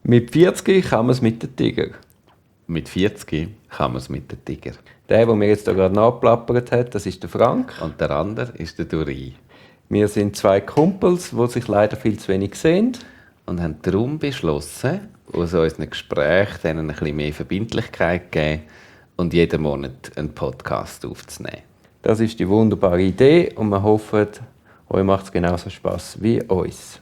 Mit 40 kann man es mit den Tiger. Mit 40 kann man es mit den Tiger. Der mir jetzt hier gerade nachplappert hat, das ist der Frank. Und der andere ist der Duri. Wir sind zwei Kumpels, die sich leider viel zu wenig sehen. Und haben darum beschlossen, aus unseren Gesprächen denen ein bisschen mehr Verbindlichkeit zu geben und jeden Monat einen Podcast aufzunehmen. Das ist die wunderbare Idee und wir hoffen, euch macht es genauso Spass wie uns.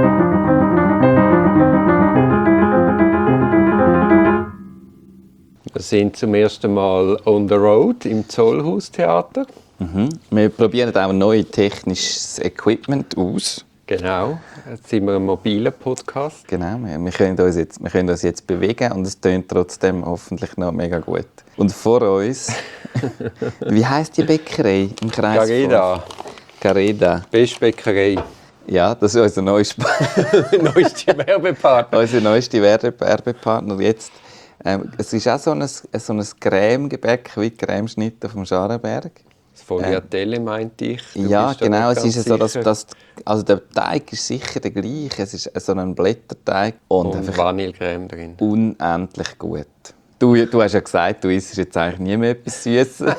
Wir sind zum ersten Mal on the road im Zollhaus-Theater. Wir probieren auch neues technisches Equipment aus. Genau, jetzt sind wir ein mobiler Podcast. Genau, wir können uns jetzt bewegen und es tönt trotzdem hoffentlich noch mega gut. Und vor uns, wie heisst die Bäckerei im Kreis? Gareda. Beste Bäckerei. Ja, das ist unser neuester Werbepartner. unser neuester Werbepartner jetzt. Es ist auch so ein Creme-Gebäck wie Cremeschnitte auf dem Scharenberg. Das Fogliatelle meinte ich. Ja, genau. Es ist so, dass also der Teig ist sicher der gleiche. Es ist so ein Blätterteig und Vanillecreme drin. Unendlich gut. Du hast ja gesagt, du isst jetzt eigentlich nie mehr etwas Süßes.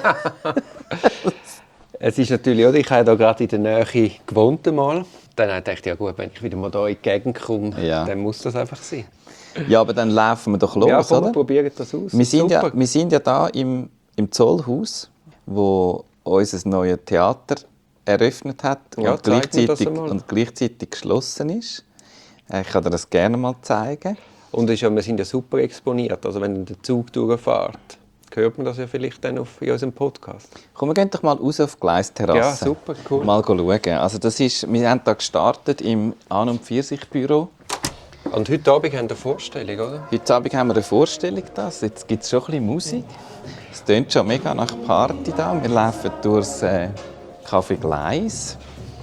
Es ist natürlich, oder? Ich habe da gerade in der Nähe gewohnt einmal. Dann dachte ich, ja gut, wenn ich wieder mal hier in die Gegend komme, dann muss das einfach sein. Ja, aber dann laufen wir doch los, ja, komm, oder? Probieren das aus. Wir sind ja da im Zollhaus, wo unser neues Theater eröffnet hat und gleichzeitig geschlossen ist. Ich kann dir das gerne mal zeigen. Und wir sind ja super exponiert. Also wenn der Zug durchfährt, hört man das ja vielleicht dann in unserem Podcast. Komm, wir gehen doch mal raus auf die Gleisterrasse. Ja, super, cool. Mal schauen. Also wir haben hier gestartet im An- und Pfirsichbüro. Und heute Abend haben wir eine Vorstellung, oder? Heute Abend haben wir eine Vorstellung. Jetzt gibt es schon ein bisschen Musik. Es tönt schon mega nach Party da. Wir laufen durchs Café Gleis.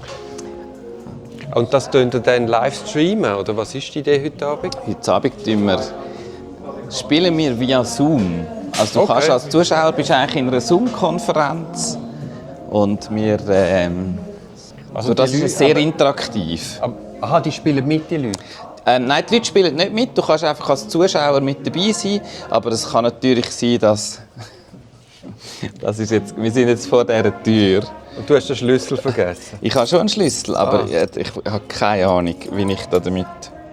Und das tönt ihr dann live streamen, oder was ist die Idee heute Abend? Heute Abend spielen wir via Zoom. Also du kannst als Zuschauer bist eigentlich in einer Zoom-Konferenz und wir also das ist sehr interaktiv. Aha, die spielen mit, die Leute? Nein, die Leute spielen nicht mit. Du kannst einfach als Zuschauer mit dabei sein. Aber es kann natürlich sein, dass wir sind jetzt vor dieser Tür. Und du hast den Schlüssel vergessen? Ich habe schon einen Schlüssel, aber ich habe keine Ahnung, wie ich da damit...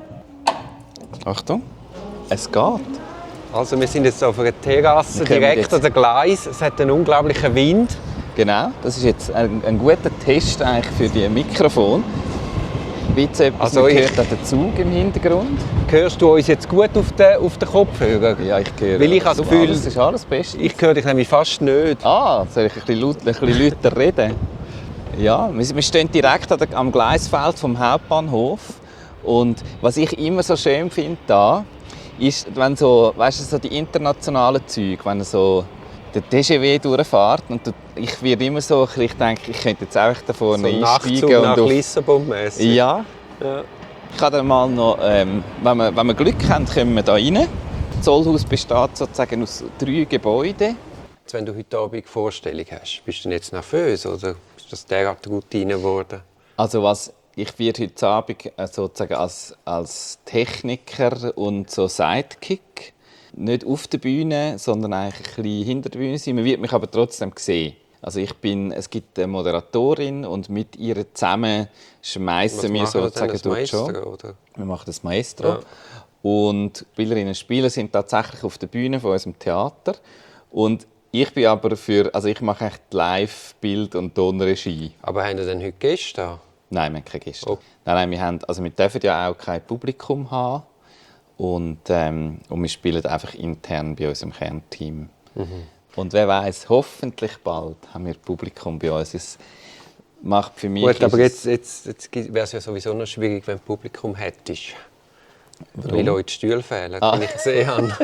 Achtung, es geht. Also wir sind jetzt auf einer Terrasse direkt an der Gleis. Es hat einen unglaublichen Wind. Genau, das ist jetzt ein guter Test eigentlich für die Mikrofon. Man hört den Zug im Hintergrund. Hörst du uns jetzt gut auf den Kopfhörer? Ja, ich höre. Weil ich habe das Gefühl, das ist alles Beste. Ich höre dich nämlich fast nicht. Soll ich ein bisschen lauter reden? Ja, wir stehen direkt am Gleisfeld vom Hauptbahnhof. Und was ich immer so schön finde da, ist, wenn so die internationalen Züge, wenn so der TGV durchfährt und ich werde immer so, ich denke, ich könnte jetzt einfach da vorne einsteigen und nach Lissabon mäßig. Ja. Ich kann dann mal noch, wenn wir Glück haben, kommen wir da rein. Das Zollhaus besteht sozusagen aus 3 Gebäuden. Wenn du heute Abend Vorstellung hast, bist du denn jetzt nervös oder ist das derart Routine geworden? Also ich werde heute Abend sozusagen als Techniker und so Sidekick nicht auf der Bühne, sondern eigentlich ein bisschen hinter der Bühne sein. Man wird mich aber trotzdem sehen. Also es gibt eine Moderatorin und mit ihr zusammen schmeißen wir sozusagen durch die Show. Wir machen das Maestro. Ja. Und die Spielerinnen und Spieler sind tatsächlich auf der Bühne von unserem Theater. Und ich bin aber ich mache echt Live-Bild- und Tonregie. Aber haben Sie denn heute Gäste da? Nein, wir haben keine Gäste. Oh. Nein, wir dürfen ja auch kein Publikum haben. Und wir spielen einfach intern bei unserem Kernteam. Und wer weiß, hoffentlich bald haben wir Publikum bei uns. Es macht für mich... Gut, aber jetzt wäre es ja sowieso noch schwierig, wenn du Publikum hättest. Warum? Weil euch die Stühle fehlen, wie ich gesehen habe.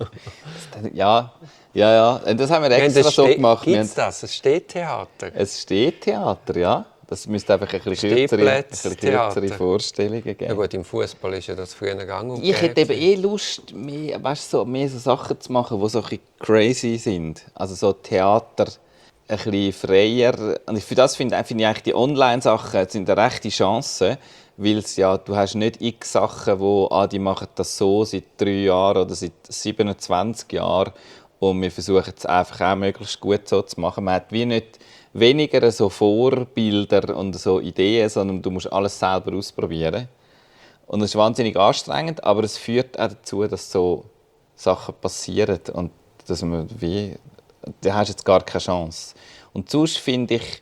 Ja. Das haben wir extra so gemacht. Gibt es das? Ein Stehtheater? Ein Stehtheater, ja. Das müsste einfach ein bisschen kürzere Vorstellungen geben. Ja gut, im Fußball ist ja das früher gegangen. Ich hätte eben Lust, mehr so Sachen zu machen, die so ein bisschen crazy sind. Also so Theater ein bisschen freier. Und für das finde ich eigentlich die Online-Sachen sind eine rechte Chance, weil du hast nicht x Sachen, die machen das so seit 3 Jahren oder seit 27 Jahren und wir versuchen es einfach auch möglichst gut so zu machen. Man hat wie nicht weniger so Vorbilder und so Ideen, sondern du musst alles selber ausprobieren. Und es ist wahnsinnig anstrengend, aber es führt auch dazu, dass so Sachen passieren und dass man da hast du jetzt gar keine Chance. Und sonst finde ich,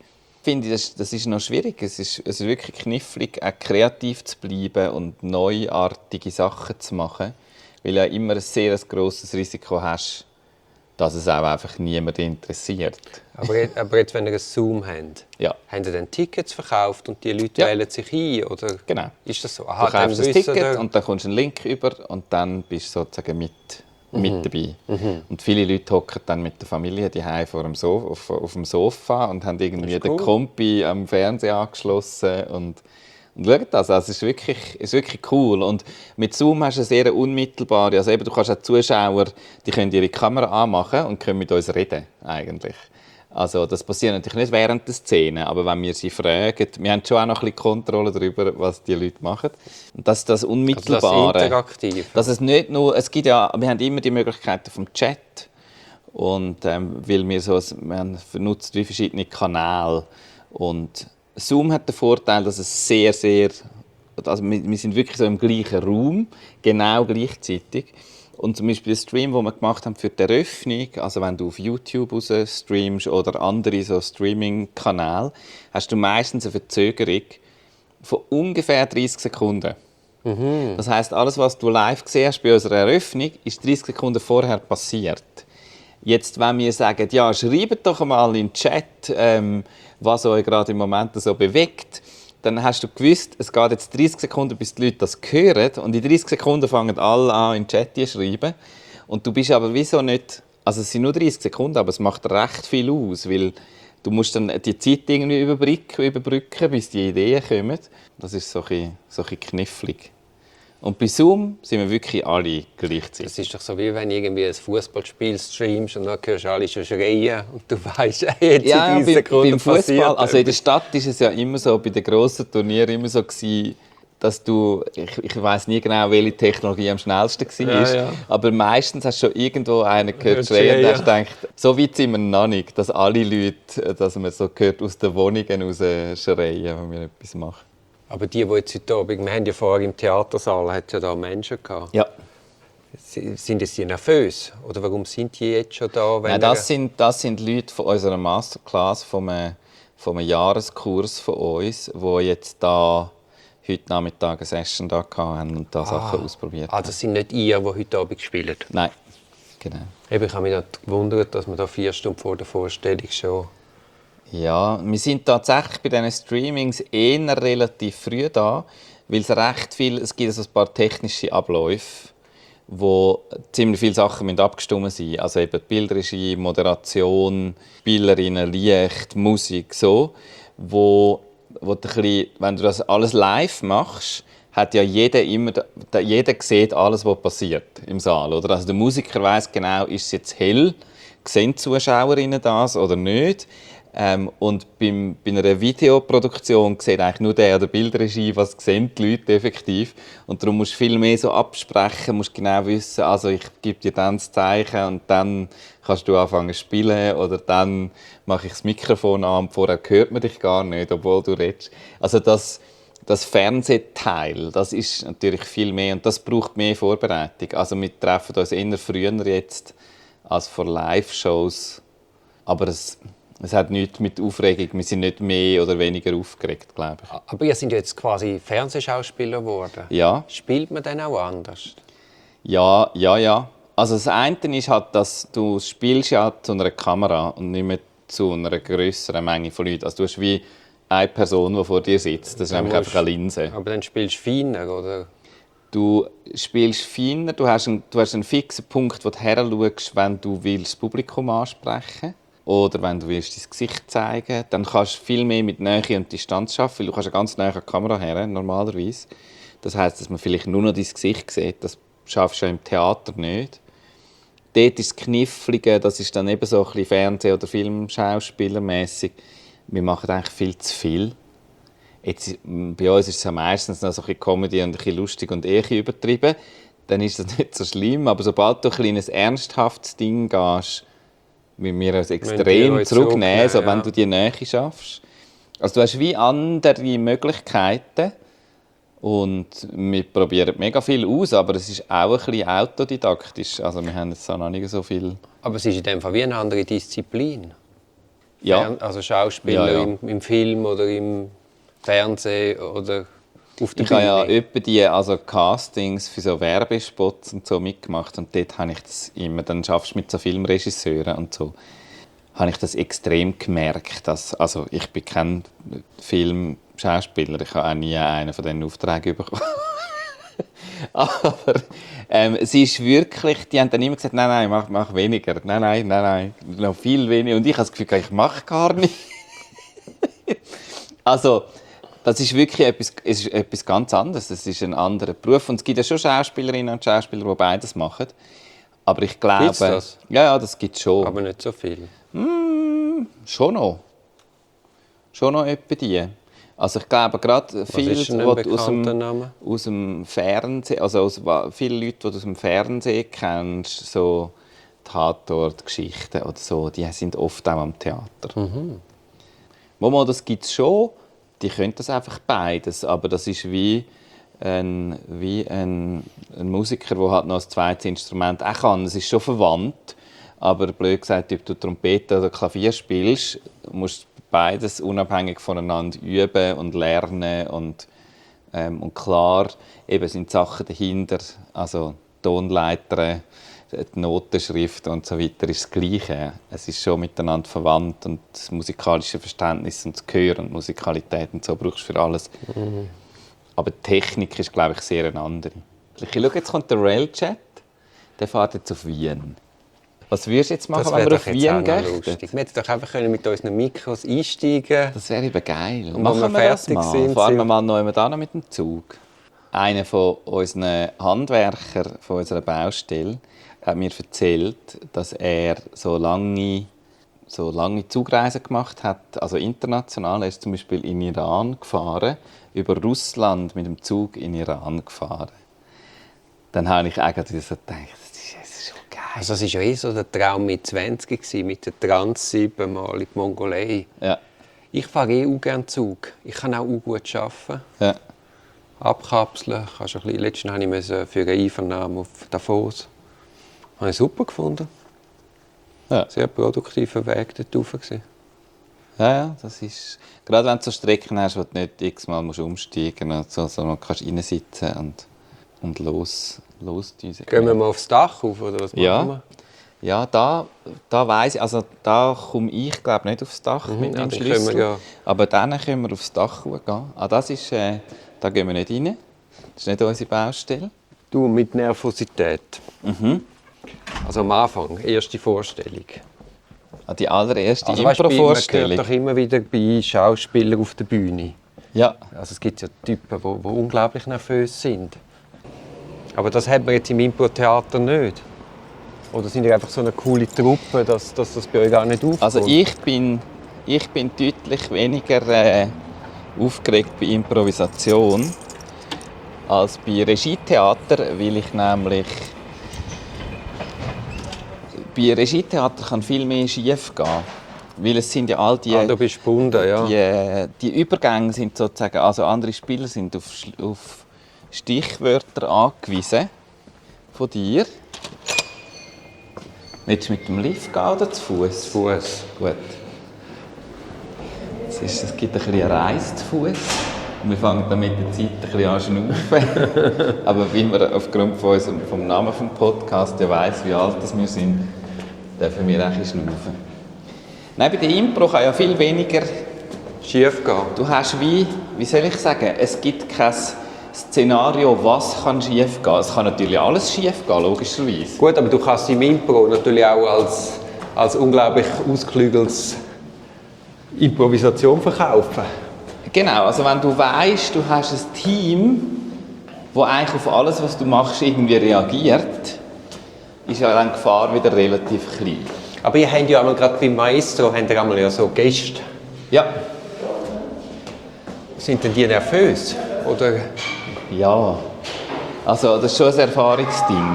das ist noch schwierig. Es ist wirklich knifflig, auch kreativ zu bleiben und neuartige Sachen zu machen, weil du ja immer ein sehr grosses Risiko hast, dass es auch einfach niemand interessiert. Aber jetzt, wenn ihr ein Zoom habt, haben Sie dann Tickets verkauft und die Leute wählen sich ein? Oder genau. Ist das so? Aha, du kaufst ein Ticket und dann kommst du einen Link über und dann bist du sozusagen mit dabei. Und viele Leute hocken dann mit der Familie daheim auf dem Sofa und haben irgendwie den Kompi am Fernseher angeschlossen und schauen das. Also es ist wirklich cool. Und mit Zoom hast du eine sehr unmittelbare, also eben, du kannst auch Zuschauer, die können ihre Kamera anmachen und können mit uns reden eigentlich. Also das passiert natürlich nicht während der Szene, aber wenn wir sie fragen, wir haben schon auch noch ein bisschen Kontrolle darüber, was die Leute machen. Und das ist das Unmittelbare. Also das Interaktive. Dass es nicht nur, wir haben immer die Möglichkeiten vom Chat und weil wir nutzen wie verschiedene Kanäle und Zoom hat den Vorteil, dass es sehr, sehr, also wir sind wirklich so im gleichen Raum, genau gleichzeitig. Und zum Beispiel der Stream, den wir gemacht haben für die Eröffnung, also wenn du auf YouTube raus streamst oder andere so Streaming-Kanäle, hast du meistens eine Verzögerung von ungefähr 30 Sekunden. Das heisst, alles, was du live gesehen hast bei unserer Eröffnung, ist 30 Sekunden vorher passiert. Jetzt, wenn wir sagen, ja, schreibt doch mal in den Chat, was euch gerade im Moment so bewegt, dann hast du gewusst, es geht jetzt 30 Sekunden, bis die Leute das hören. Und in 30 Sekunden fangen alle an, in den Chat zu schreiben. Und du bist aber wieso nicht... Also es sind nur 30 Sekunden, aber es macht recht viel aus, weil du musst dann die Zeit irgendwie überbrücken, bis die Ideen kommen. Das ist so ein bisschen knifflig. Und bei Zoom sind wir wirklich alle gleichzeitig. Das ist doch so, wie wenn du irgendwie ein Fußballspiel streamst und dann hörst du alle schon schreien und du weißt, jetzt in 30 Sekunden beim Fußball, also in der Stadt war es ja immer so, bei den grossen Turnieren immer so gewesen, dass du, ich weiss nie genau, welche Technologie am schnellsten war, aber meistens hast du schon irgendwo einen gehört schreien und hast gedacht, so weit sind wir noch nicht, dass alle Leute, dass man so gehört aus den Wohnungen raus schreien, wenn wir etwas machen. Aber die jetzt heute Abend, wir haben ja vorher im Theatersaal hat ja da Menschen gehabt. Ja. Sind sie nervös? Oder warum sind die jetzt schon da? Nein, das sind Leute von unserer Masterclass, von einem Jahreskurs von uns, die jetzt da heute Nachmittag eine Session da hatten und da Sachen ausprobiert haben. Das sind nicht ihr, die heute Abend spielen? Nein, genau. Ich habe mich gewundert, dass man da 4 Stunden vor der Vorstellung schon... Ja, wir sind tatsächlich bei diesen Streamings eher relativ früh da, weil es gibt ein paar technische Abläufe, wo ziemlich viele Sachen abgestimmt sein müssen. Also eben Bildregie, Moderation, Spielerinnen, Licht, Musik, so, wo wenn du das alles live machst, hat ja jeder sieht alles, was passiert im Saal, oder? Also der Musiker weiss genau, ist es jetzt hell, sehen die Zuschauerinnen das oder nicht? Und bei einer Videoproduktion sieht eigentlich nur der Bildregie, was sehen die Leute effektiv. Und darum musst du viel mehr so absprechen, musst genau wissen, also ich gebe dir dann das Zeichen und dann kannst du anfangen zu spielen oder dann mache ich das Mikrofon an und vorher hört man dich gar nicht, obwohl du redest. Also das Fernsehteil, das ist natürlich viel mehr und das braucht mehr Vorbereitung. Also wir treffen uns eher früher jetzt als vor Live-Shows, aber es hat nichts mit Aufregung, wir sind nicht mehr oder weniger aufgeregt, glaube ich. Aber ihr seid jetzt quasi Fernsehschauspieler geworden. Ja. Spielt man dann auch anders? Ja. Also das eine ist halt, dass du spielst ja zu einer Kamera und nicht mehr zu einer grösseren Menge von Leuten. Also du hast wie eine Person, die vor dir sitzt. Das ist nämlich einfach eine Linse. Aber dann spielst du feiner, oder? Du spielst feiner, du hast einen fixen Punkt, wo du her schaust, wenn du das Publikum ansprechen willst. Oder wenn du willst, dein Gesicht zeigen, dann kannst du viel mehr mit Nähe und Distanz arbeiten, weil du kannst ja ganz nahe an die Kamera her, normalerweise. Das heisst, dass man vielleicht nur noch dein Gesicht sieht. Das schaffst du ja im Theater nicht. Dort ist das Knifflige, das ist dann eben so ein bisschen Fernseh- oder Filmschauspielermässig. Wir machen eigentlich viel zu viel. Jetzt, bei uns ist es ja meistens noch so ein bisschen Comedy und ein bisschen lustig und ein bisschen übertrieben. Dann ist das nicht so schlimm. Aber sobald du ein ernsthaftes Ding gehst, müssen wir uns extrem zurücknehmen, so, wenn du die Nähe schaffst. Also du hast wie andere Möglichkeiten. Und wir probieren mega viel aus, aber es ist auch ein bisschen autodidaktisch. Also wir haben jetzt noch nicht so viel... Aber es ist in dem Fall wie eine andere Disziplin. Ja. Also Schauspieler im Film oder im Fernsehen oder auf der Bühne. Ich habe ja etwa die Castings für so Werbespots und so mitgemacht und dort habe ich das immer, dann schaffst du mit so Filmregisseuren und so, habe ich das extrem gemerkt, dass, also ich bin kein Filmschauspieler, ich habe auch nie einen von diesen Aufträgen bekommen. Aber es ist wirklich, die haben dann immer gesagt, nein, mach weniger, nein, noch viel weniger. Und ich habe das Gefühl, ich mache gar nicht. Also, das ist wirklich etwas ganz anderes. Das ist ein anderer Beruf. Und es gibt ja schon Schauspielerinnen und Schauspieler, die beides machen. Aber ich glaube... Gibt's das? Ja, das gibt es schon. Aber nicht so viel. Schon noch. Schon noch etwa die. Also ich glaube, gerade viele, die aus dem Fernsehen, viele Leute, die du aus dem Fernsehen kennst, so Tatort-Geschichten oder so, die sind oft auch am Theater. Das gibt es schon. Die können das einfach beides, aber das ist wie ein Musiker, der halt noch ein zweites Instrument auch kann. Es ist schon verwandt, aber blöd gesagt, ob du Trompete oder Klavier spielst, musst du beides unabhängig voneinander üben und lernen und klar, eben sind Sachen dahinter, also Tonleiter, die Notenschrift und so weiter ist das Gleiche. Es ist schon miteinander verwandt und das musikalische Verständnis und das Gehör und Musikalität und so brauchst du für alles. Aber die Technik ist, glaube ich, sehr eine andere. Ich schaue, jetzt kommt der Railjet, der fährt jetzt auf Wien. Was würdest du jetzt machen, wenn wir auf Wien gehen? Wir hätten doch einfach mit unseren Mikros einsteigen. Das wäre eben geil. Und machen wir das mal. Fahren wir mal noch jemand mit dem Zug. Einer von unseren Handwerkern von unserer Baustelle hat mir erzählt, dass er so lange Zugreisen gemacht hat, also international. Er ist zum Beispiel in Iran gefahren, über Russland mit dem Zug in Iran gefahren. Dann habe ich eigentlich so gedacht, das ist schon geil. Also das war ja so der Traum mit 20, mit der Trans 7-mal in die Mongolei. Ja. Ich fahre auch gerne Zug. Ich kann auch gut arbeiten. Ja. Abkapseln. Letztens musste ich für eine Einvernahme auf Davos. Das habe ich super gefunden. Ja. Sehr produktiver Weg dort rauf. Ja, das ist... Gerade wenn du so Strecken hast, wo du nicht x-mal umsteigen musst, sondern kannst reinsitzen und losdüsen. Gehen wir mal aufs Dach auf, oder was machen wir? Ja, da weiss ich, also da komme ich glaube nicht aufs Dach mit dem Schlüssel. Aber dann können wir aufs Dach gehen. Das ist, da gehen wir nicht rein. Das ist nicht unsere Baustelle. Du, mit Nervosität. Also am Anfang, erste Vorstellung. Die allererste Impro-Vorstellung. Man hört doch immer wieder bei Schauspielern auf der Bühne. Ja. Also es gibt ja Typen, die unglaublich nervös sind. Aber das hat man jetzt im Impro-Theater nicht. Oder sind ihr einfach so eine coole Truppe, dass das bei euch gar nicht aufkommt? Also ich bin deutlich weniger aufgeregt bei Improvisation als bei Regietheater, weil ich nämlich... Bei Regietheater kann viel mehr schief gehen. Weil es sind ja all die... du bist gebunden, ja. Die Übergänge sind sozusagen... Also andere Spieler sind auf Stichwörter angewiesen von dir. Willst du mit dem Lift gehen oder zu Fuß? Zu Fuß. Gut. Es gibt ein bisschen Reis zu Fuß. Wir fangen dann mit der Zeit ein bisschen an zu schnaufen. Aber wie man aufgrund vom Namen des Podcasts ja weiss, wie alt wir sind, dürfen wir auch schnaufen. Nein, bei der Impro kann ja viel weniger schief gehen. Du hast wie soll ich sagen, es gibt kein Szenario, was kann schief gehen. Es kann natürlich alles schief gehen, logischerweise. Gut, aber du kannst im Impro natürlich auch als unglaublich ausgeklügeltes Improvisation verkaufen. Genau, also wenn du weißt, du hast ein Team, das eigentlich auf alles, was du machst, irgendwie reagiert, ist ja dann die Gefahr wieder relativ klein. Aber ihr habt ja einmal, gerade beim Maestro, habt ihr einmal ja so Gäste. Ja. Sind denn die nervös? Oder? Ja, also das ist schon ein Erfahrungsding.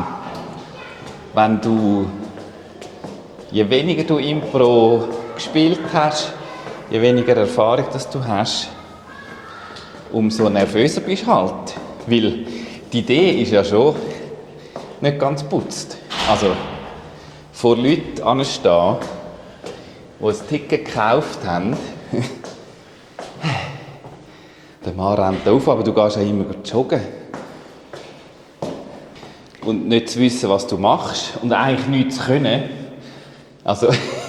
Je weniger du Impro gespielt hast, je weniger Erfahrung dass du hast, umso nervöser bist du halt. Weil die Idee ist ja schon nicht ganz putzt. Also vor Leuten anstehen, die ein Ticket gekauft haben. Der Mann rennt auf, aber du gehst ja immer joggen. Und nicht zu wissen, was du machst und eigentlich nichts zu können. Also,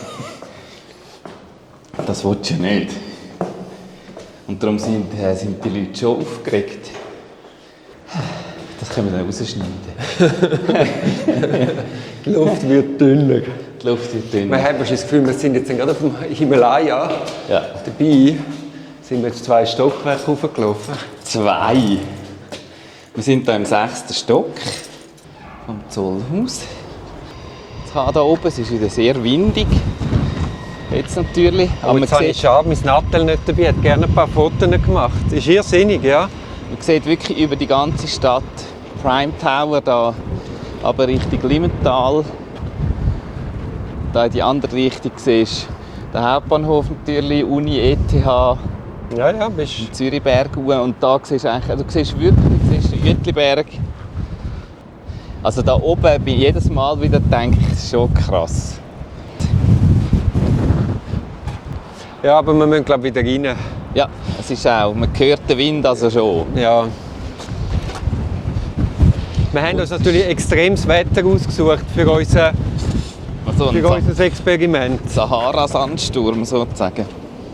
das willst du ja nicht. Und darum sind die Leute schon aufgeregt. Das können wir dann rausschneiden. Die Luft wird dünner. Die Luft wird dünner. Man hat das Gefühl, wir sind jetzt gerade auf dem Himalaya. Ja. Dabei sind wir jetzt 2 Stockwerke hochgelaufen. 2. Wir sind hier im 6. Stock vom Zollhaus. Hier oben, es ist wieder sehr windig. Jetzt natürlich. Aber jetzt habe ich schade, mein Nattel nicht dabei. Ich hätte gerne ein paar Fotos gemacht. Das ist irrsinnig, ja? Man sieht wirklich über die ganze Stadt. Prime Tower da, aber Richtung Limmental. Da in die andere Richtung siehst du den Hauptbahnhof natürlich, Uni, ETH, Ja, bist Zürichberg und da siehst du eigentlich, du siehst wirklich den Uetliberg. Also da oben bin ich jedes Mal wieder denke ich, das ist schon krass. Ja, aber wir müssen glaube ich wieder rein. Ja, es ist auch, man hört den Wind also schon. Ja. Wir haben uns natürlich extremes Wetter ausgesucht für unser Experiment. Sahara-Sandsturm sozusagen.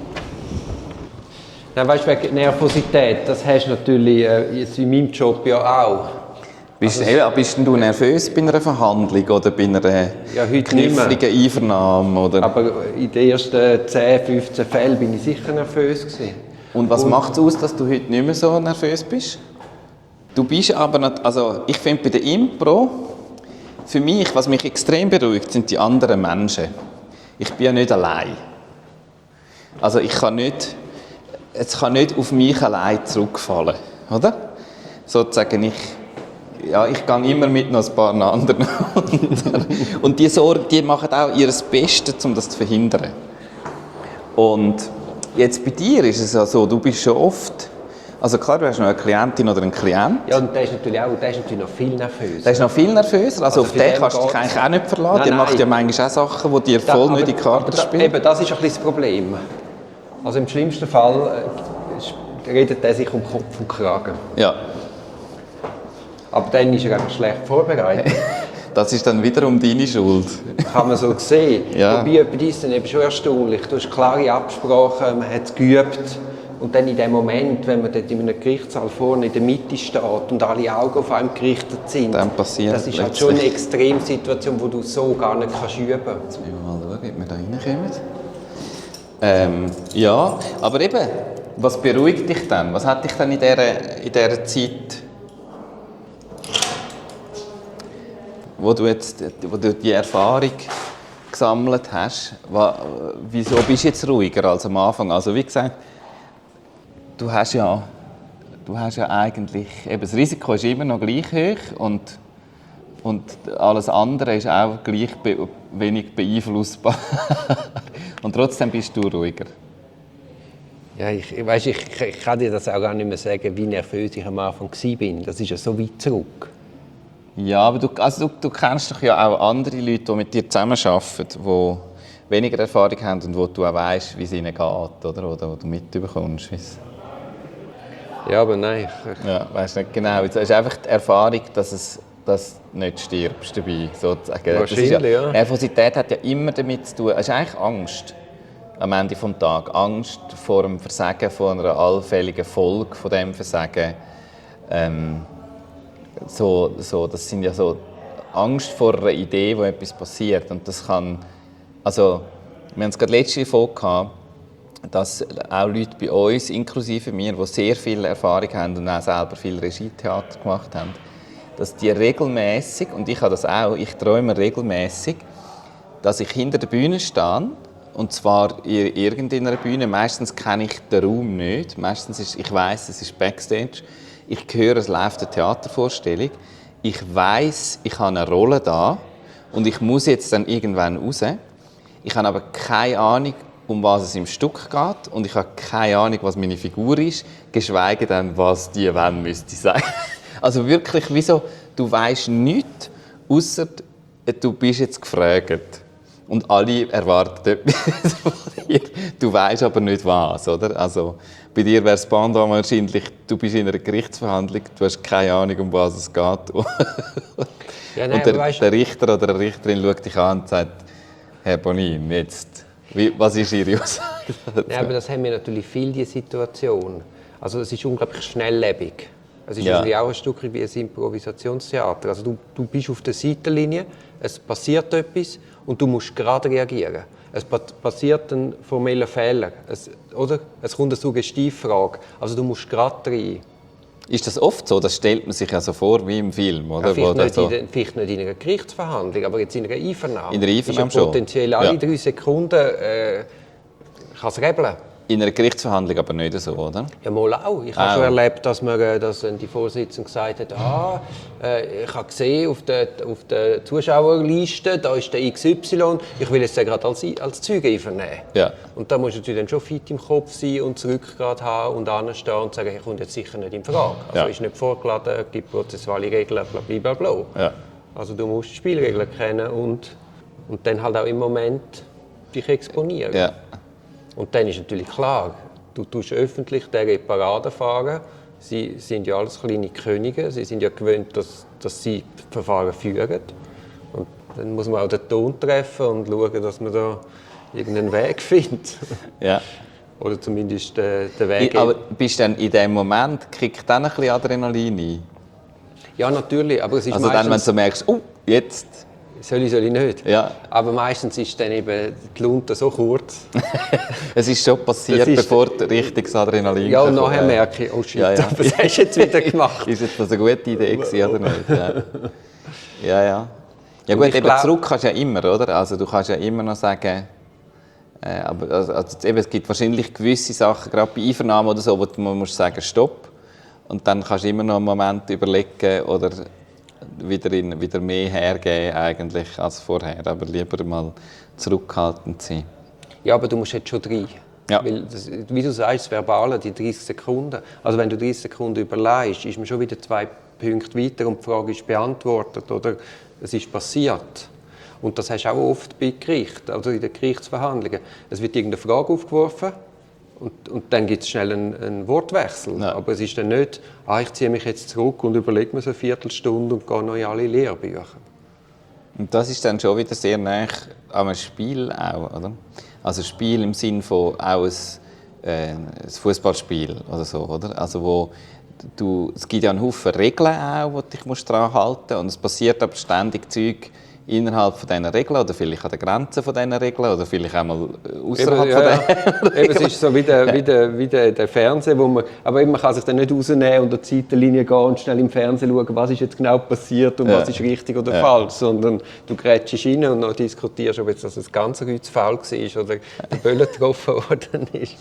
Nein, weißt du, wegen Nervosität, das hast du natürlich jetzt in meinem Job ja auch. Bist du nervös bei einer Verhandlung oder bei einer kniffligen Einvernahme? Oder? Aber in den ersten 10, 15 Fällen bin ich sicher nervös gewesen. Und was macht es aus, dass du heute nicht mehr so nervös bist? Du bist aber nicht, also ich finde bei der Impro, für mich, was mich extrem beruhigt, sind die anderen Menschen. Ich bin ja nicht allein. Also es kann nicht auf mich allein zurückfallen, oder? Sozusagen ich gehe immer mit noch ein paar anderen. Und die machen auch ihr Bestes, um das zu verhindern. Und jetzt bei dir ist es ja so, du bist schon oft, also klar, du hast noch eine Klientin oder einen Klient. Ja, und der ist natürlich noch viel nervöser. Der ist noch viel nervöser, also auf den kannst du dich eigentlich auch nicht verlassen. Der macht ja manchmal auch Sachen, die dir voll nicht in die Karten spielen. Eben, das ist ein bisschen das Problem. Also im schlimmsten Fall redet er sich um Kopf und Kragen. Ja. Aber dann ist er einfach schlecht vorbereitet. Das ist dann wiederum deine Schuld. Kann man so sehen. Ja. Wobei bei dir ist dann eben schon erstaunlich. Du hast klare Absprachen, man hat es geübt. Und dann in dem Moment, wenn man dort in einem Gerichtssaal vorne in der Mitte steht und alle Augen auf einem gerichtet sind, dann passiert das ist halt schon eine Extremsituation, die du so gar nicht üben kannst. Jetzt müssen wir mal schauen, ob wir da reinkommen. Ja, aber eben, was beruhigt dich dann? Was hat dich dann in dieser Zeit, wo du die Erfahrung gesammelt hast, wieso bist du jetzt ruhiger als am Anfang? Also wie gesagt, du hast ja eigentlich, eben das Risiko ist immer noch gleich hoch und alles andere ist auch gleich wenig beeinflussbar. Und trotzdem bist du ruhiger. Ja, ich kann dir das auch gar nicht mehr sagen, wie nervös ich am Anfang war. Das ist ja so weit zurück. Ja, aber du kennst doch ja auch andere Leute, die mit dir zusammenarbeiten, die weniger Erfahrung haben und wo du auch weißt, wie es ihnen geht, oder wo du mitbekommst. Ja, aber nein. Ja, weißt nicht genau. Es ist einfach die Erfahrung, dass du nicht stirbst dabei, sozusagen. Wahrscheinlich, ja. Nervosität hat ja immer damit zu tun. Es ist eigentlich Angst am Ende des Tages. Angst vor dem Versagen von einer allfälligen Folge von dem Versagen. Das sind ja so Angst vor einer Idee, wo etwas passiert. Und das kann, also wir haben es gerade letzte Folge gehabt, dass auch Leute bei uns, inklusive mir, die sehr viel Erfahrung haben und auch selber viel Regietheater gemacht haben, dass die regelmäßig, und ich habe das auch, ich träume regelmäßig, dass ich hinter der Bühne stehe Und zwar in irgendeiner Bühne. Meistens kenne ich den Raum nicht. Ich weiss, es ist Backstage. Ich höre, es läuft eine Theatervorstellung. Ich weiss, ich habe eine Rolle da und ich muss jetzt dann irgendwann raus. Ich habe aber keine Ahnung, um was es im Stück geht und ich habe keine Ahnung, was meine Figur ist, geschweige denn, was die wollen, müsste ich sagen. Also wirklich, wieso, du weisst nichts, ausser du bist jetzt gefragt. Und alle erwarten etwas von dir. Du weisst aber nicht was, oder? Also, bei dir wäre es pendant wahrscheinlich, du bist in einer Gerichtsverhandlung, du hast keine Ahnung, um was es geht. Ja, nein, und der Richter oder die Richterin schaut dich an und sagt, Herr Bonin, jetzt, was ist Ihre Aussage? Ja, aber das haben wir natürlich viel, die Situation. Also es ist unglaublich schnelllebig. Es ist natürlich auch ein Stück wie ein Improvisationstheater. Also du bist auf der Seitenlinie, es passiert etwas und du musst gerade reagieren. Es passiert ein formeller Fehler, es kommt eine Suggestivfrage, also du musst gerade rein. Ist das oft so? Das stellt man sich ja so vor wie im Film, oder? Ja, vielleicht nicht in einer Gerichtsverhandlung, aber jetzt in einer Einvernahme. In einer Einvernahme ist ja potenziell alle 3 Sekunden kann es rebeln. In einer Gerichtsverhandlung aber nicht so, oder? Ja, mal auch. Ich habe schon erlebt, dass die Vorsitzende gesagt hat, ich habe gesehen auf der Zuschauerliste, da ist der XY, ich will jetzt den gerade als Zeuge einvernehmen. Ja. Und da musst du natürlich dann schon fit im Kopf sein und Rückgrat haben und anstehen und sagen, er kommt jetzt sicher nicht in Frage. Also ist nicht vorgeladen, gibt prozessuale Regeln, blablabla. Ja. Also du musst die Spielregeln kennen und dann halt auch im Moment dich exponieren. Ja. Und dann ist natürlich klar, du tust öffentlich diese Parade fahren. Sie sind ja alles kleine Könige, sie sind ja gewöhnt, dass sie Verfahren führen. Und dann muss man auch den Ton treffen und schauen, dass man da irgendeinen Weg findet. Ja. Oder zumindest den Weg. Aber bist du dann in dem Moment, kriegt dann ein bisschen Adrenalin ein? Ja, natürlich, aber es ist also meistens... dann, wenn du merkst, jetzt... Soll ich nicht. Ja. Aber meistens ist dann eben die Lunte so kurz. Es ist schon passiert, bevor du richtiges Adrenalin ja, und nachher merke ich, oh shit, was hast du jetzt wieder gemacht? Ist jetzt das eine gute Idee gewesen, oder nicht? Ja. Ja gut, eben zurück kannst du ja immer, oder? Also du kannst ja immer noch sagen, eben, es gibt wahrscheinlich gewisse Sachen, gerade bei Einvernahmen oder so, wo man muss sagen, stopp. Und dann kannst du immer noch einen Moment überlegen oder wieder mehr hergeben eigentlich als vorher, aber lieber mal zurückhaltend sein. Ja, aber du musst jetzt schon rein. Ja. Weil wie du sagst, das Verbale, die 30 Sekunden, also wenn du 30 Sekunden überlegst, ist man schon wieder 2 Punkte weiter und die Frage ist beantwortet oder es ist passiert. Und das hast du auch oft bei Gericht, also in den Gerichtsverhandlungen. Es wird irgendeine Frage aufgeworfen und dann gibt es schnell einen Wortwechsel. Ja. Aber es ist dann nicht, ich ziehe mich jetzt zurück und überlege mir so eine Viertelstunde und gehe noch in alle Lehrbücher. Und das ist dann schon wieder sehr nah an einem Spiel auch, oder? Also Spiel im Sinne von auch ein Fußballspiel oder so, oder? Also es gibt ja einen Haufen Regeln auch, wo du dich daran halten musst. Und es passiert aber ständig Zeug innerhalb von diesen Regeln oder vielleicht an der Grenze von diesen Regeln oder vielleicht auch mal außerhalb von diesen Regeln. Es ist so wie der Fernseher, wo man kann sich dann nicht rausnehmen und an die Seitenlinie gehen und schnell im Fernsehen schauen, was ist jetzt genau passiert und was ist richtig oder falsch, sondern du grätschst rein und dann diskutierst, ob jetzt das ganze Kreuz faul war oder der Böller getroffen worden ist.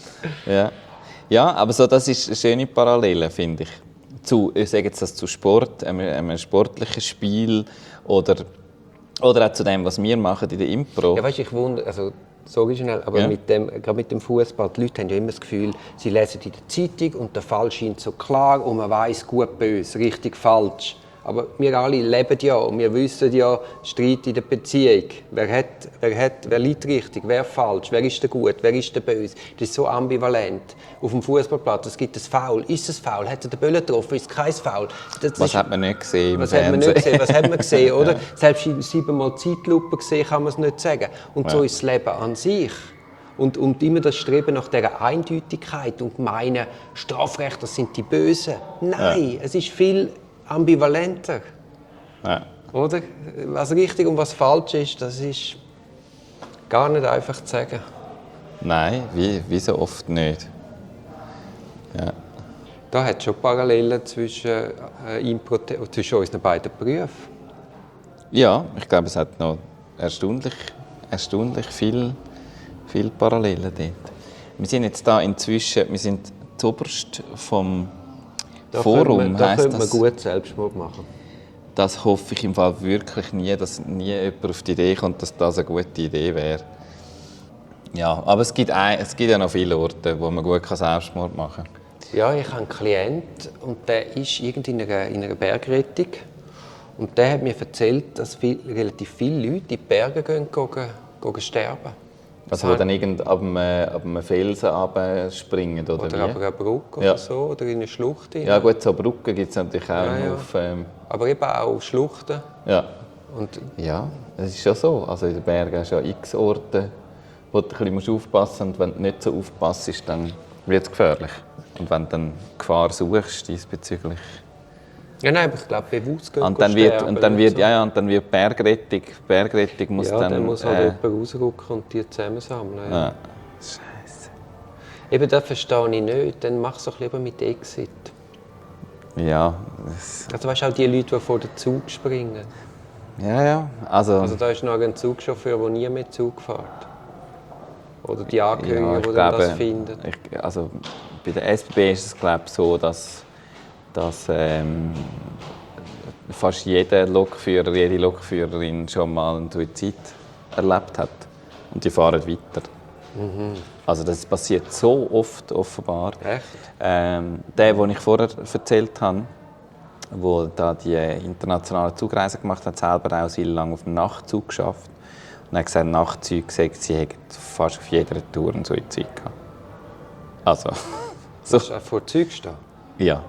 Ja, aber so, das ist eine schöne Parallele, finde ich. Ich sage jetzt das zu Sport, einem sportlichen Spiel oder auch zu dem, was wir machen in der Impro. Ja, weißt, ich wundere, also sorry schnell, aber gerade mit dem Fußball, die Leute haben ja immer das Gefühl, sie lesen in der Zeitung und der Fall scheint so klar und man weiß gut, böse, richtig, falsch. Aber wir alle leben ja und wir wissen ja, Streit in der Beziehung. Wer liegt richtig, wer falsch, wer ist der gut, wer ist der böse. Das ist so ambivalent. Auf dem Fußballplatz, es gibt ein Foul. Ist es Foul? Hat er den Böllen getroffen? Ist es kein Foul? Was hat man nicht gesehen im Fernsehen? Was hat man gesehen, oder? Selbst in 7-mal Zeitlupe gesehen kann man es nicht sagen. Und so ist das Leben an sich. Und immer das Streben nach dieser Eindeutigkeit und meinen, Strafrecht, das sind die Bösen. Nein, es ist viel ambivalenter. Ja. Oder? Was richtig und was falsch ist, das ist gar nicht einfach zu sagen. Nein, wie so oft nicht. Ja. Da hat es schon Parallelen zwischen unseren beiden Berufen. Ja, ich glaube, es hat noch erstaunlich Viele Parallelen dort. Wir sind jetzt da inzwischen, wir sind zuoberst vom Forum. Da könnte man das, gut Selbstmord machen. das hoffe ich im Fall wirklich nie, dass nie jemand auf die Idee kommt, dass das eine gute Idee wäre. Ja, aber es gibt ja noch viele Orte, wo man gut Selbstmord machen kann. Ja, ich habe einen Klienten und der ist irgendwie in einer Bergrettung. Und der hat mir erzählt, dass relativ viele Leute in die Berge gehen sterben. Also wo dann ab einem Felsen runterspringen, oder Oder wie? aber eine Brücke oder so, oder in eine Schlucht rein. Ja gut, so Brücken gibt es natürlich auch Ja. auf... Aber eben auch Schluchten. Ja. Und Ja, es ist schon so. Also in den Bergen hast du ja x Orte, wo du ein bisschen aufpassen musst. Und wenn du nicht so aufpasst, dann wird es gefährlich. Und wenn du dann Gefahr suchst diesbezüglich... ja, nein, aber ich glaube, bewusst gehen Und dann wird Bergrettung muss dann muss halt jemand rausrücken und die zusammensammeln. Ja. Ja. Scheiße. Eben, das verstehe ich nicht. Dann mach es doch lieber mit Exit. Ja. Also weißt du, auch die Leute, die vor den Zug springen. Ja. Also Also da ist noch ein Zugchauffeur, der nie mehr Zug fährt. Oder die Angehörigen, ich die glaube, das finden. Also bei der SBB ist es glaube ich, so, dass fast jeder Lokführer, jede Lokführerin schon mal einen Suizid erlebt hat. Und die fahren weiter. Also das passiert so oft offenbar. Echt? Der, den ich vorher erzählt habe, der da die internationale Zugreise gemacht hat, selber auch sehr lange auf dem Nachtzug geschafft. Und er hat gesagt, Nachtzüge gesagt, sie hätten fast auf jeder Tour einen Suizid gehabt. Also, so. Musst du auch vor Zug stehen? Ja.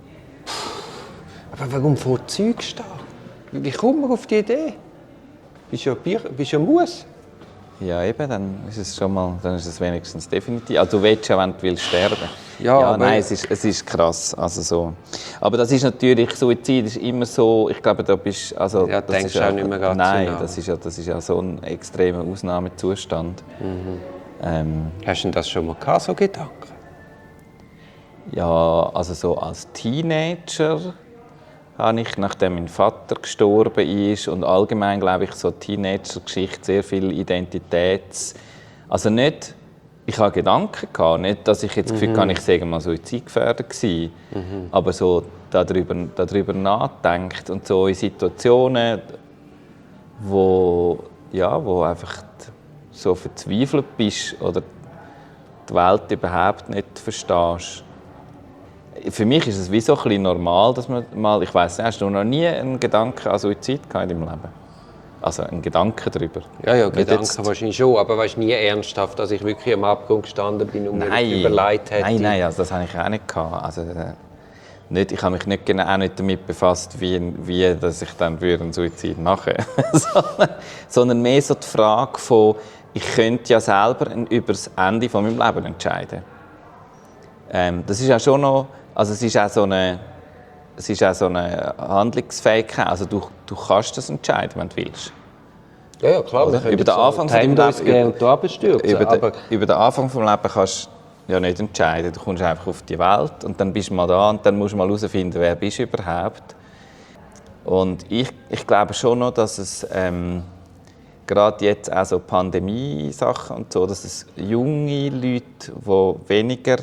Aber warum vor Zug stehen? Wie kommt man auf die Idee? Bist du ja Muss? Ja, eben, dann ist es schon mal, dann ist es wenigstens definitiv. Also du willst ja, wenn du willst, sterben. Ja, aber nein, es ist krass. Also so. Aber das ist natürlich, Suizid ist immer so, ich glaube, da bist also Ja, das denkst ist du auch nicht mehr rational. Nein, das ist ja so ein extremer Ausnahmezustand. Hast du denn das schon mal gehabt, so Gedanken? Ja, also so als Teenager habe ich, nachdem mein Vater gestorben ist und allgemein, glaube ich, so Teenager-Geschichte, sehr viel also nicht, ich habe Gedanken gehabt, nicht, dass ich jetzt das Gefühl habe, ich sei mal suizidgefährdet gewesen, aber so darüber nachdenkt und so in Situationen, wo einfach so verzweifelt bist oder die Welt überhaupt nicht verstehst. Für mich ist es wie so ein bisschen normal, dass man mal, ich weiss nicht, hast du noch nie einen Gedanken an Suizid gehabt in deinem Leben? Also einen Gedanken darüber? Ja, Nicht Gedanken jetzt- wahrscheinlich schon, aber weißt nie ernsthaft, dass ich wirklich am Abgrund gestanden bin und mir überlegt hätte. Nein, also das habe ich auch nicht gehabt. Also, nicht, ich habe mich auch nicht damit befasst, wie dass ich dann einen Suizid machen würde. sondern mehr so die Frage von, ich könnte ja selber über das Ende von meinem Leben entscheiden. Das ist ja schon noch, also es ist auch so eine Handlungsfähigkeit. Also du kannst das entscheiden, wenn du willst. Ja, klar, wir können Über den Anfang von deinem Handys Leben- geben und da abstürzen, aber Über den Anfang des Lebens kannst du ja nicht entscheiden. Du kommst einfach auf die Welt und dann bist du mal da und dann musst du mal herausfinden, wer bist du überhaupt. Und ich glaube schon noch, dass es gerade jetzt auch so Pandemie-Sachen und so, dass es junge Leute, die weniger,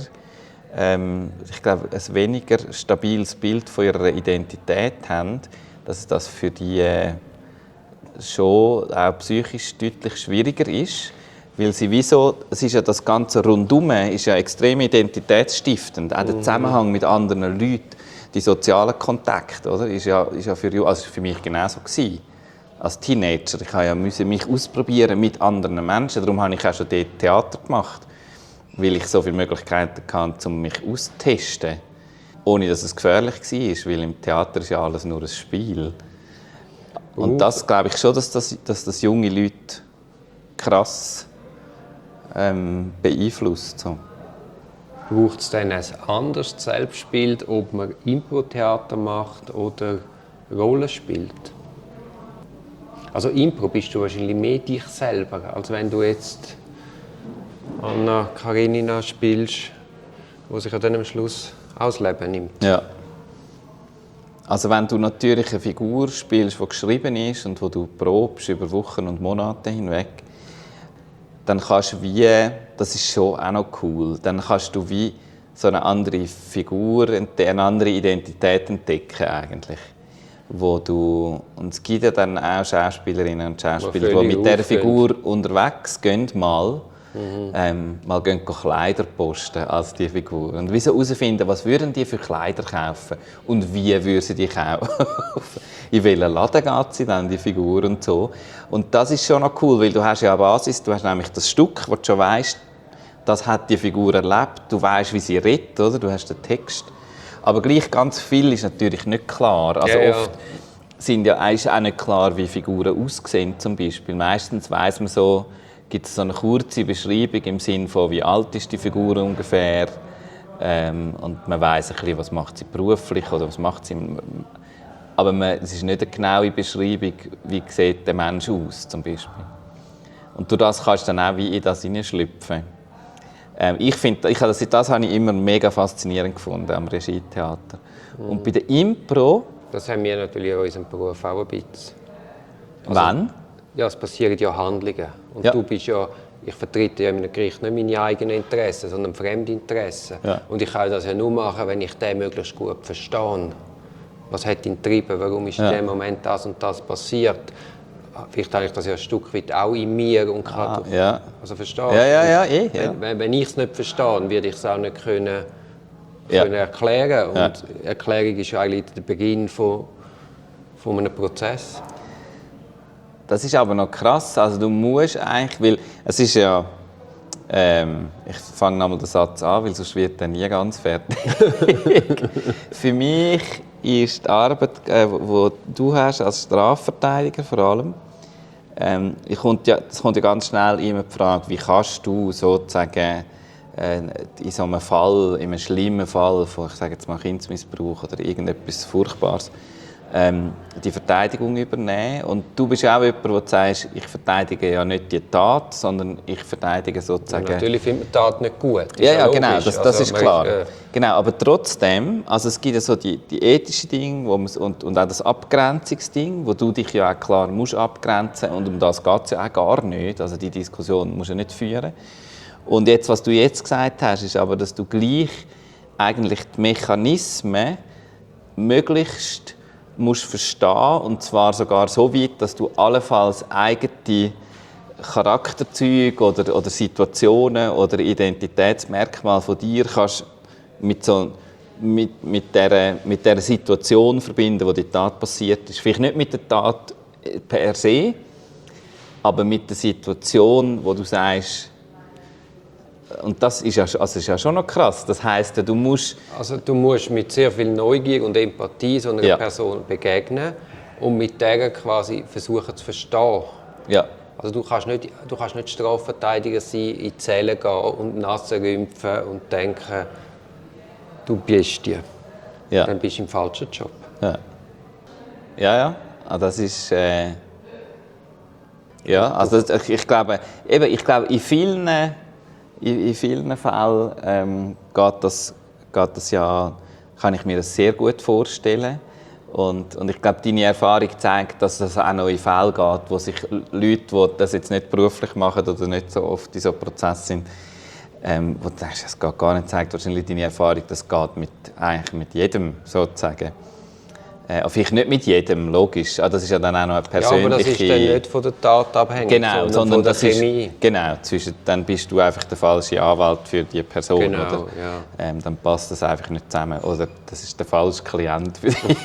ich glaube, ein weniger stabiles Bild von ihrer Identität haben, dass das für die schon auch psychisch deutlich schwieriger ist, weil sie es ist ja das ganze Rundum ist ja extrem identitätsstiftend, auch der Zusammenhang mit anderen Leuten, die sozialen Kontakte, oder, ist ja für mich genauso gewesen. Als Teenager, musste mich ausprobieren mit anderen Menschen, darum habe ich auch schon dort Theater gemacht, weil ich so viele Möglichkeiten hatte, um mich auszutesten, ohne dass es gefährlich war, weil im Theater ist ja alles nur ein Spiel. Und das glaube ich schon, dass das junge Leute krass beeinflusst. So. braucht es dann ein anderes Selbstbild, ob man Impro-Theater macht oder Rollen spielt? Also Impro bist du wahrscheinlich mehr dich selber, als wenn du jetzt Anna Karenina spielst, die sich dann am Schluss aus Leben nimmt. Ja. Also wenn du natürlich eine Figur spielst, die geschrieben ist und wo du probst über Wochen und Monate hinweg, dann kannst du wie, das ist schon auch noch cool, dann kannst du wie so eine andere Figur, eine andere Identität entdecken eigentlich. Und es gibt ja dann auch Schauspielerinnen und Schauspieler, die mit dieser Figur unterwegs gehen, mal gehen Kleider posten als die Figur. Und wieso herausfinden, was würden die für Kleider kaufen und wie würden sie die kaufen. In welchen Laden geht sie dann, die Figur und so. Und das ist schon noch cool, weil du hast ja eine Basis, du hast nämlich das Stück, wo du schon weißt, das hat die Figur erlebt, du weißt, wie sie redet, oder? Du hast den Text. Aber gleich ganz viel ist natürlich nicht klar. Also oft ist auch nicht klar, wie Figuren aussehen zum Beispiel. Meistens weiss man so, gibt es so eine kurze Beschreibung im Sinne von, wie alt ist die Figur ungefähr. Und man weiss ein bisschen, was macht sie beruflich oder was macht sie. Aber es ist nicht eine genaue Beschreibung, wie sieht der Mensch aus zum Beispiel. Und durch das kannst du dann auch wie in das hineinschlüpfen. Das habe ich immer mega faszinierend gefunden am Regietheater. Und bei der Impro... Das haben wir natürlich in unserem Beruf auch ein bisschen. Wann? Ja, es passieren ja Handlungen. Und du bist ja... Ich vertrete ja in einem Gericht nicht meine eigenen Interessen, sondern Fremdinteressen. Ja. Und ich kann das ja nur machen, wenn ich den möglichst gut verstehe. Was hat ihn getrieben? Warum ist in dem Moment das und das passiert? Vielleicht habe ich das ja ein Stück weit auch in mir und kann also verstehst du? Ja. Wenn ich es nicht verstehe, würde ich es auch nicht können erklären. Und Erklärung ist eigentlich der Beginn von einem Prozess. Das ist aber noch krass. Also du musst eigentlich, weil es ist ja, ich fange nochmal den Satz an, weil sonst wird er nie ganz fertig. Für mich ist die Arbeit, die du hast als Strafverteidiger vor allem, es kommt ja ganz schnell immer die Frage, wie kannst du sozusagen in so einem Fall, in einem schlimmen Fall von, ich sage jetzt mal Kindesmissbrauch oder irgendetwas Furchtbares, die Verteidigung übernehmen. Und du bist auch jemand, der sagt, ich verteidige ja nicht die Tat, sondern ich verteidige sozusagen... Ja, natürlich findet man die Tat nicht gut. Ja, genau, das ist klar. Genau, aber trotzdem, also es gibt ja so die ethischen Dinge und auch das Abgrenzungsding, wo du dich ja auch klar musst abgrenzen, und um das geht es ja auch gar nicht. Also die Diskussion musst du nicht führen. Und jetzt, was du jetzt gesagt hast, ist aber, dass du gleich eigentlich die Mechanismen möglichst musst verstehen, und zwar sogar so weit, dass du allenfalls eigene Charakterzüge oder Situationen oder Identitätsmerkmale von dir kannst mit dieser Situation verbinden, wo die Tat passiert ist. Vielleicht nicht mit der Tat per se, aber mit der Situation, wo du sagst, und das ist ja schon noch krass. Das heisst, du musst mit sehr viel Neugier und Empathie so einer Person begegnen und mit der quasi versuchen zu verstehen. Ja. Also du kannst nicht Strafverteidiger sein, in die Zelle gehen und Nase rümpfen und denken, du bist die. Ja. Dann bist du im falschen Job. Ja. Das ist... ich glaube, in vielen Fällen geht das ja, kann ich mir das sehr gut vorstellen. Und ich glaube, deine Erfahrung zeigt, dass es auch noch in Fällen geht, wo sich Leute, die das jetzt nicht beruflich machen oder nicht so oft in so Prozessen sind, wo du denkst, das geht gar nicht, zeigt wahrscheinlich deine Erfahrung, das geht eigentlich mit jedem sozusagen. Vielleicht nicht mit jedem, logisch. Das ist ja dann auch noch eine persönliche... Ja, aber das ist dann nicht von der Tat abhängig, genau, sondern von der Chemie. Genau, dann bist du einfach der falsche Anwalt für die Person. Genau, oder? Ja. Dann passt das einfach nicht zusammen. Oder das ist der falsche Klient für dich.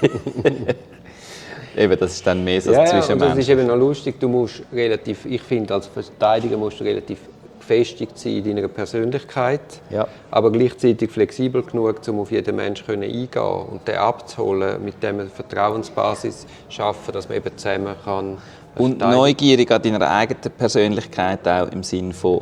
Eben, das ist dann mehr so das Zwischenmenschliche. Ja, das ist eben noch lustig. Ich finde, als Verteidiger musst du relativ gefestigt sein in deiner Persönlichkeit, aber gleichzeitig flexibel genug, um auf jeden Menschen eingehen und den abzuholen, mit dem eine Vertrauensbasis schaffen, dass man eben zusammen kann. Und neugierig an deiner eigenen Persönlichkeit auch im Sinne von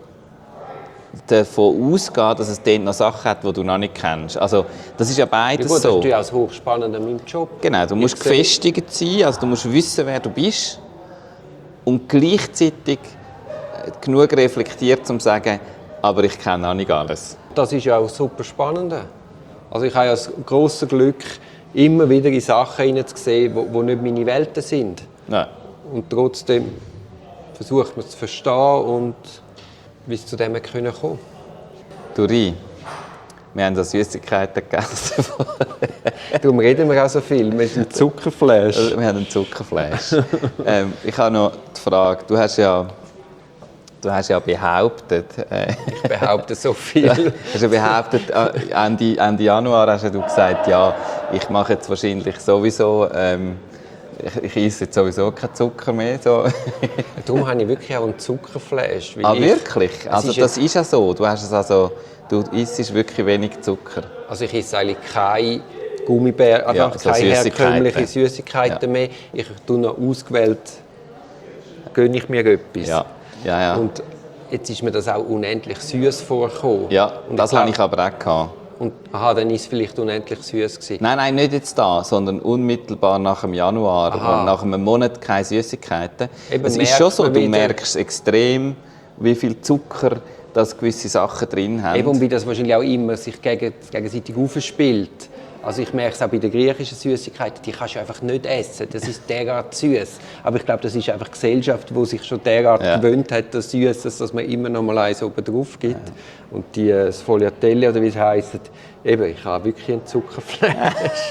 davon ausgehen, dass es dort noch Sachen hat, die du noch nicht kennst. Also, das ist ja beides so. Das ist ja auch hochspannend an meinem Job. Genau, du musst gefestigt sein, also du musst wissen, wer du bist, und gleichzeitig genug reflektiert, um zu sagen, aber ich kenne auch nicht alles. Das ist ja auch super spannend. Also ich habe ja das grosse Glück, immer wieder in Sachen hineinzusehen, die nicht meine Welten sind. Nein. Und trotzdem versucht man es zu verstehen und wie es zu dem kommen konnte. Duri, wir haben da Süßigkeiten gegessen. Darum reden wir auch so viel. Wir haben einen Zuckerflash. Wir haben einen Zuckerflash. Ich habe noch die Frage, du hast ja behauptet... Ich behaupte so viel. Du hast ja behauptet, Ende Januar hast du gesagt, ja, ich mache jetzt wahrscheinlich sowieso... Ich esse jetzt sowieso keinen Zucker mehr. So. Darum habe ich wirklich auch einen Zuckerflash. Wirklich? Also das ist ja so. Du isst wirklich wenig Zucker. Also ich esse eigentlich keine Gummibär, einfach so keine herkömmlichen Süßigkeiten mehr. Ich tue noch ausgewählt, gönne ich mir etwas. Ja. Und jetzt ist mir das auch unendlich süß vorgekommen. Ja, und das habe ich aber auch gehabt. Und dann ist es vielleicht unendlich süß gewesen. Nein, nicht jetzt da, sondern unmittelbar nach dem Januar. Und nach einem Monat keine Süßigkeiten. Es ist schon so, du merkst extrem, wie viel Zucker dass gewisse Sachen drin haben. Eben, wie das wahrscheinlich auch immer sich gegenseitig aufspielt. Also ich merke es auch bei den griechischen Süßigkeiten, die kannst du einfach nicht essen. Das ist derart süß. Aber ich glaube, das ist einfach die Gesellschaft, die sich schon derart gewöhnt hat, das Süßes, dass man immer noch mal eins oben drauf gibt. Ja. Und das Sfogliatelle, oder wie es heisst, eben, ich habe wirklich einen Zuckerflash.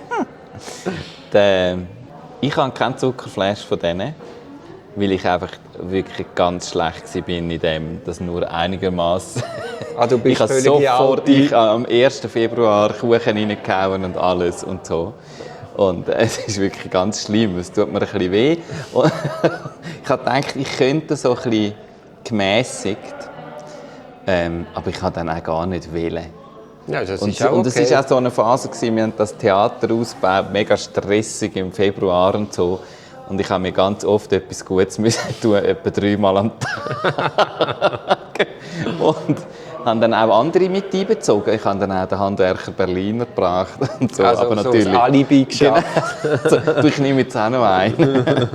Ich habe keinen Zuckerflash von denen, weil ich einfach wirklich ganz schlecht war in dem, dass nur einigermaßen. Du bist ich habe sofort am 1. Februar Kuchen reingehauen und alles und so. Und es ist wirklich ganz schlimm, es tut mir ein bisschen weh. Und ich habe gedacht, ich könnte so ein bisschen gemässigt, aber ich habe dann auch gar nicht wählen. Ja, das und ist auch okay. Und es war auch so eine Phase, wir haben das Theater ausgebaut, mega stressig im Februar und so. Und ich habe mir ganz oft etwas Gutes tun, etwa 3-mal am Tag. Und habe dann auch andere mit einbezogen. Ich habe dann auch den Handwerker Berliner gebracht. Und so. Also aber so natürlich. Ein Alibi geschafft. Genau. Ich nehme jetzt auch noch ein.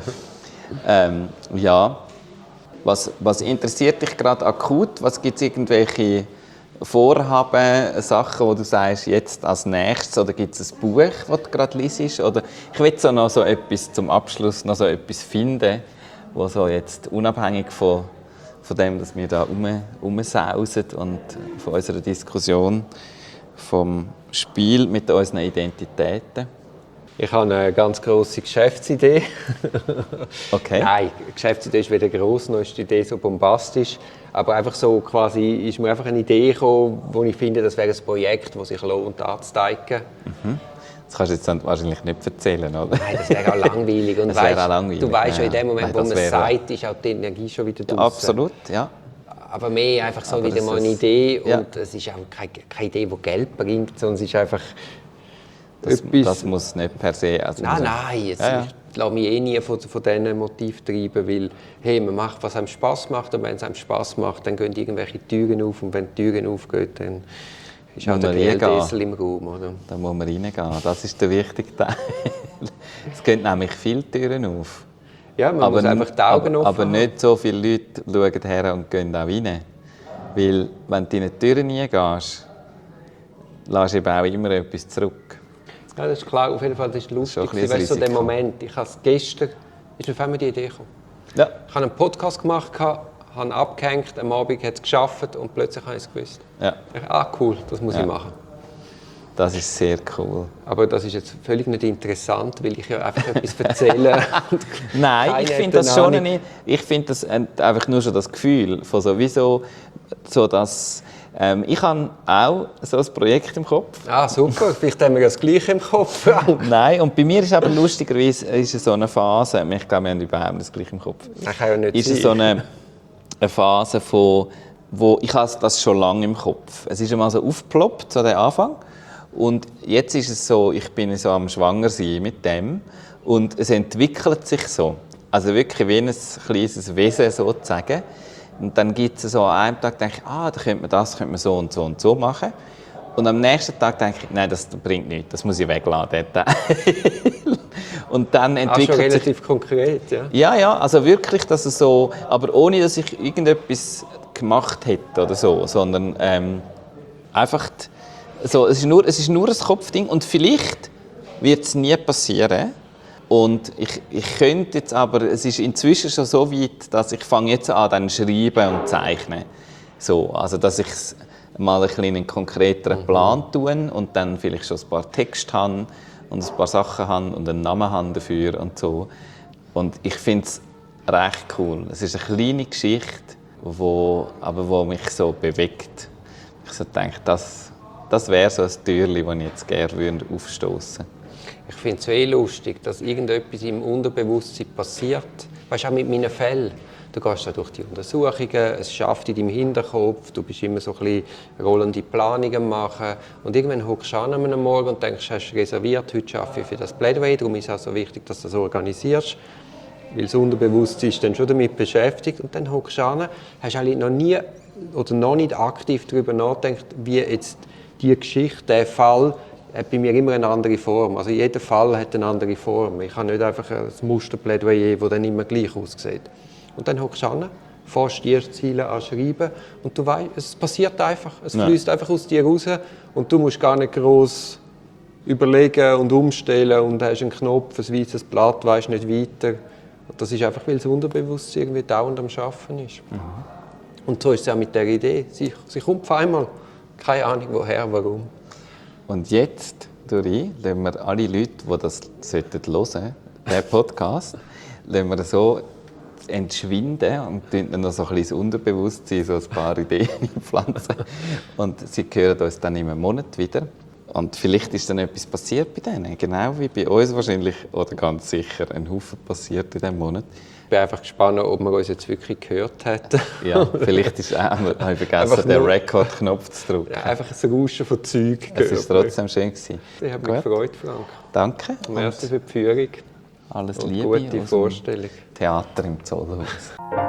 Ja. Was interessiert dich gerade akut? Was gibt es irgendwelche Vorhaben, Sachen, wo du sagst, jetzt als nächstes? Oder gibt es ein Buch, das du gerade liest? Oder ich will so noch so etwas zum Abschluss noch so etwas finden, wo so jetzt unabhängig von dem, dass wir da rumsausen und von unserer Diskussion vom Spiel mit unseren Identitäten. Ich habe eine ganz grosse Geschäftsidee. Okay. Nein, die Geschäftsidee ist weder gross, noch ist die Idee so bombastisch. Aber einfach so quasi ist mir einfach eine Idee gekommen, wo ich finde, das wäre ein Projekt, das sich lohnt anzuteigen. Mhm. Das kannst du jetzt dann wahrscheinlich nicht erzählen, oder? Nein, das wäre auch langweilig. Und das wäre auch langweilig. Du weißt ja, in dem Moment, wo man es wäre... sagt, ist auch die Energie schon wieder draußen. Absolut, ja. Aber mehr einfach so wieder mal eine Idee. Und es ist auch keine Idee, die Geld bringt, sondern es ist einfach das muss nicht per se... Also nein. Ich lasse mich eh nie von diesen Motiven treiben, weil hey, man macht, was einem Spass macht, und wenn es einem Spass macht, dann gehen irgendwelche Türen auf, und wenn die Türen aufgehen, dann ist auch der Geldessel im Raum. Oder? Da muss man reingehen, das ist der wichtige Teil. Es gehen nämlich viele Türen auf. Ja, man muss einfach die Augen offen aber nicht so viele Leute schauen her und gehen auch rein. Weil, wenn du in die Türen reingehst, lässt du eben auch immer etwas zurück. Ja, das ist klar. Auf jeden Fall, das ist lustig. Weißt du, so der Moment, ich habe gestern, ist mir auf einmal die Idee gekommen. Ja. Ich habe einen Podcast gemacht, habe abgehängt, am Abend hat es geschafft und plötzlich habe ich es gewusst. Ja. Cool, das muss ich machen. Das ist sehr cool. Aber das ist jetzt völlig nicht interessant, weil ich ja einfach etwas erzähle. Nein, ich finde das schon nicht. Ich finde das einfach nur schon das Gefühl von sowieso, so dass ich habe auch so ein Projekt im Kopf. Super, vielleicht haben wir das Gleiche im Kopf. Nein, und bei mir ist aber lustigerweise ist es so eine Phase, ich glaube, wir haben überhaupt das Gleiche im Kopf. Das kann ja nicht ist es so eine Phase wo ich habe das schon lange im Kopf. Es ist einmal so aufgeploppt, so der Anfang. Und jetzt ist es so, ich bin so am Schwangersein mit dem und es entwickelt sich so. Also wirklich wie ein kleines Wesen sozusagen. Und dann gibt es so an einem Tag, denke ich, da könnte man so und so und so machen. Und am nächsten Tag denke ich, nein, das bringt nichts, das muss ich weglassen. Und dann entwickelt schon relativ konkret, ja? Ja, also wirklich, dass es so, aber ohne, dass ich irgendetwas gemacht hätte oder so, sondern einfach so, es ist nur ein Kopfding und vielleicht wird es nie passieren, Und ich könnte jetzt aber, es ist inzwischen schon so weit, dass ich fange jetzt an, dann schreiben und zeichnen. So, also dass ich mal einen konkreteren Plan tue und dann vielleicht schon ein paar Texte habe und ein paar Sachen habe und einen Namen habe dafür und so. Und ich finde es recht cool. Es ist eine kleine Geschichte, wo mich so bewegt. Ich so denke, das wäre so ein Türchen, das ich jetzt gerne aufstoßen würde. Ich finde es lustig, dass irgendetwas im Unterbewusstsein passiert. Weißt du, auch mit meinen Fällen. Du gehst da durch die Untersuchungen, es schafft in deinem Hinterkopf, du bist immer so ein bisschen rollende Planungen machen. Und irgendwann hockst du an einem Morgen und denkst, hast du reserviert, heute arbeite ich für das Plädoyer. Darum ist es auch so wichtig, dass du das organisierst. Weil das Unterbewusstsein ist dann schon damit beschäftigt. Und dann hockst du an, hast eigentlich noch nie oder noch nicht aktiv darüber nachgedacht, wie jetzt diese Geschichte, dieser Fall, hat bei mir immer eine andere Form. Also jeder Fall hat eine andere Form. Ich habe nicht einfach ein Musterplädoyer, das dann immer gleich aussieht. Und dann hockst du an, fährst die Ziele an schreiben und du weißt, es passiert einfach. Es fließt einfach aus dir raus und du musst gar nicht groß überlegen und umstellen und hast einen Knopf, ein weißes Blatt, weißt nicht weiter. Und das ist einfach, weil das Unterbewusstsein irgendwie dauernd am Arbeiten ist. Und so ist es auch mit der Idee. Sie kommt auf einmal. Keine Ahnung woher, warum. Und jetzt, Dori, lassen wir alle Leute, die das hören sollten, den Podcast, lassen wir so entschwinden und dann noch so ein bisschen ins Unterbewusstsein so ein paar Ideen einpflanzen. Und sie hören uns dann in einem Monat wieder. Und vielleicht ist dann etwas passiert bei denen, genau wie bei uns wahrscheinlich, oder ganz sicher ein Haufen passiert in diesem Monat. Ich bin einfach gespannt, ob wir uns jetzt wirklich gehört hätten. Ja, vielleicht habe ich vergessen, den Record-Knopf zu drücken. Ja, einfach ein Rauschen von Zeug gehört. Es war trotzdem schön. Ich habe mich gefreut, Frank. Danke. Merci für die Führung. Alles und Liebe. Gute Vorstellung. Theater im Zollhaus.